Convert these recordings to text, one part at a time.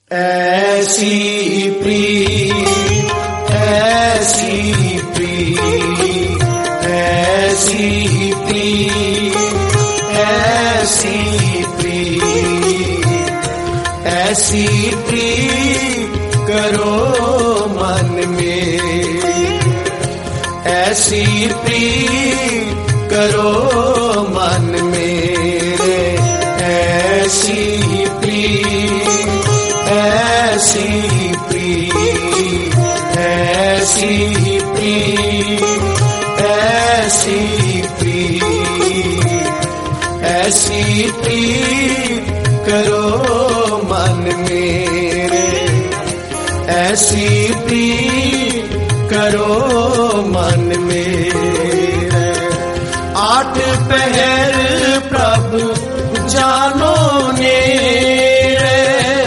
ऐसी प्रीत, ऐसी प्रीत, ऐसी प्रीत, ऐसी प्रीत, ऐसी प्रीत करो मन में, ऐसी प्रीत करो मन मेरे, ऐसी प्रीत, ऐसी प्रीत, ऐसी प्रीत, ऐसी प्रीत, ऐसी प्रीत करो मन मेरे, ऐसी प्रीत करो मन मेरे। आठ पहर प्रभु जानो नेरे,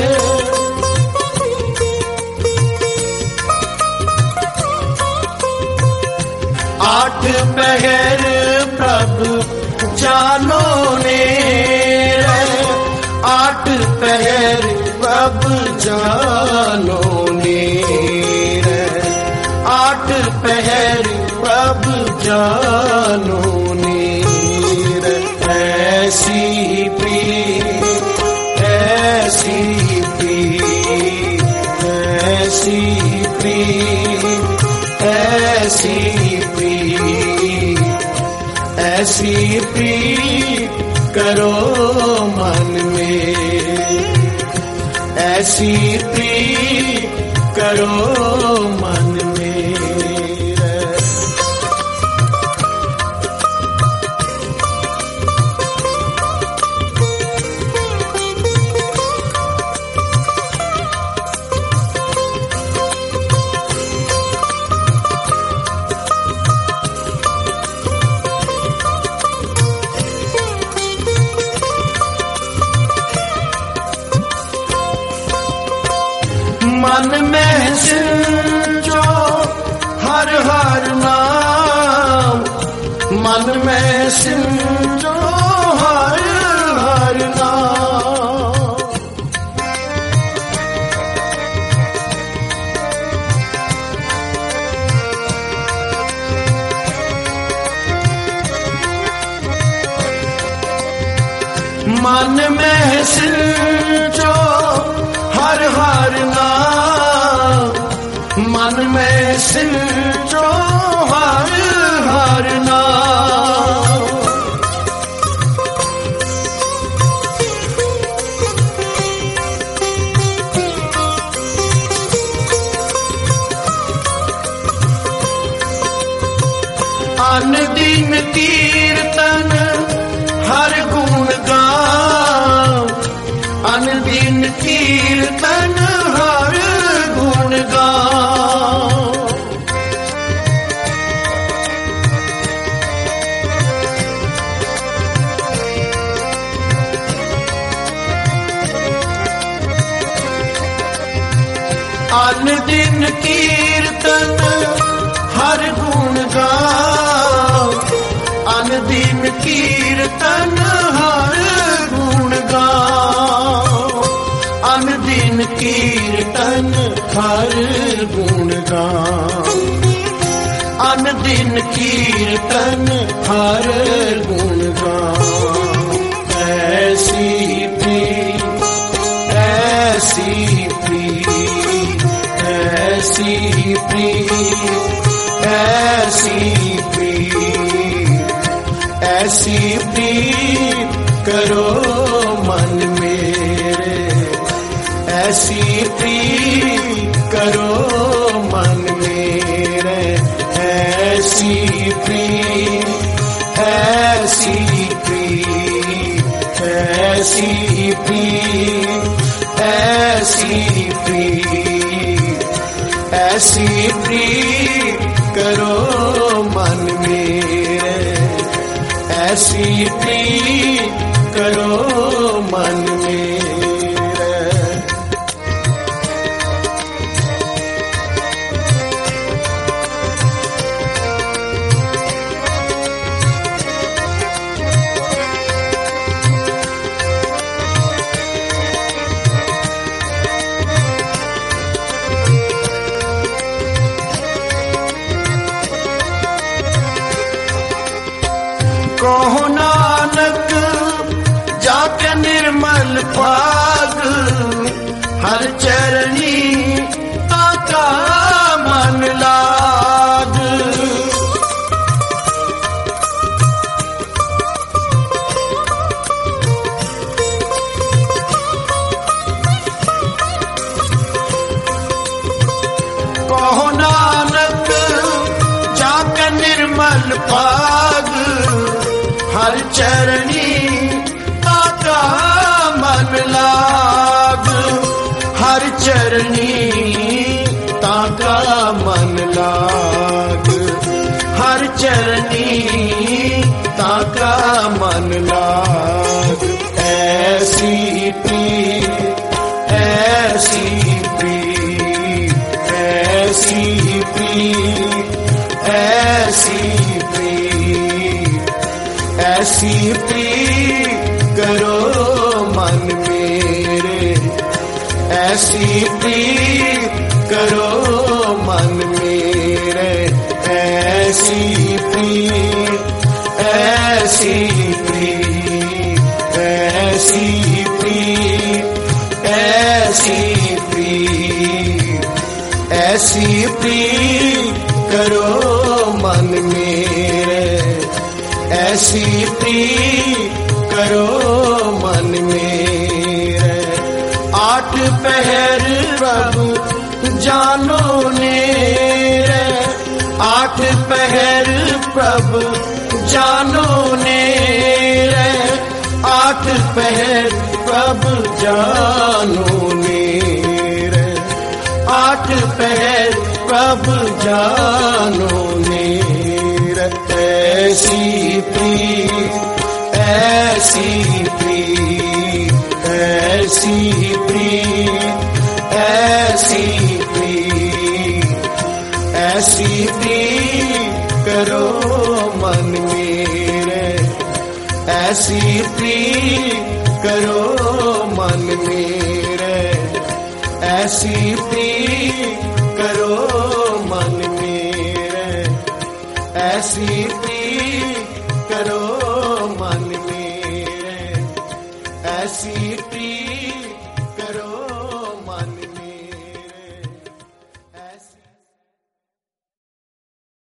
आठ पहर प्रभु जानो नेरे, आठ पहर प्रभु जानो नेरे, आठ पहर प्रभु जानो नेरे। ऐसी प्रीत, ऐसी प्रीत, ऐसी प्रीत, ऐसी प्रीत, ऐसी प्रीत करो मन में, ऐसी प्रीत करो मन में। मन में सिंचो हर हर नाम, मन में सिंचो हर हर नाम, मन में सिंचो हर हर नाम, मन में सिंचो हर हर नाम। अन दिन कीर्तन हर गुण गाओ, अन दिन कीर्तन हर गुण गाओ, अन दिन कीर्तन हर गुण गाओ, अन दिन कीर्तन हर गुण गाओ, अन दिन कीर्तन हर गुण गाओ, अन दिन कीर्तन हर गुण गाओ। ऐसी प्रीत, ऐसी प्रीत, ऐसी प्रीत, ऐसी प्रीत, ऐसी प्रीत करो मन मेरे, ऐसी प्रीत करो मन मेरे, ऐसी प्रीत, ऐसी प्रीत, ऐसी प्रीत, ऐसी प्रीत, ऐसी प्रीत करो मन मेरे, ऐसी प्रीत करो मन मेरे। भाग, हर चरणी ताका मन लाग, हर चरणी ताका मन लाग, हर चरणी ताका मन लाग। ऐसी प्रीत, ऐसी प्रीत, ऐसी प्रीत, ऐसी प्रीत, ऐसी प्रीत करो मन मेरे, ऐसी प्रीत करो मन मेरे, ऐसी प्रीत, ऐसी प्रीत, ऐसी प्रीत, ऐसी प्रीत, ऐसी प्रीत करो मन मेरे, ऐसी प्रीत करो मन मेरे। आठ पहर प्रभु जानो नेरे, आठ पहर प्रभु जानो नेरे, आठ पहर प्रभु जानो नेरे, आठ पहर प्रभु जानो नेरे। ऐसी प्रीत, ऐसी प्रीत, ऐसी प्रीत, ऐसी प्रीत, ऐसी प्रीत करो मन मेरे, ऐसी प्रीत करो मन मेरे, ऐसी प्रीत करो मन मेरे, ऐसी प्रीत करो मन मेरे, ऐसी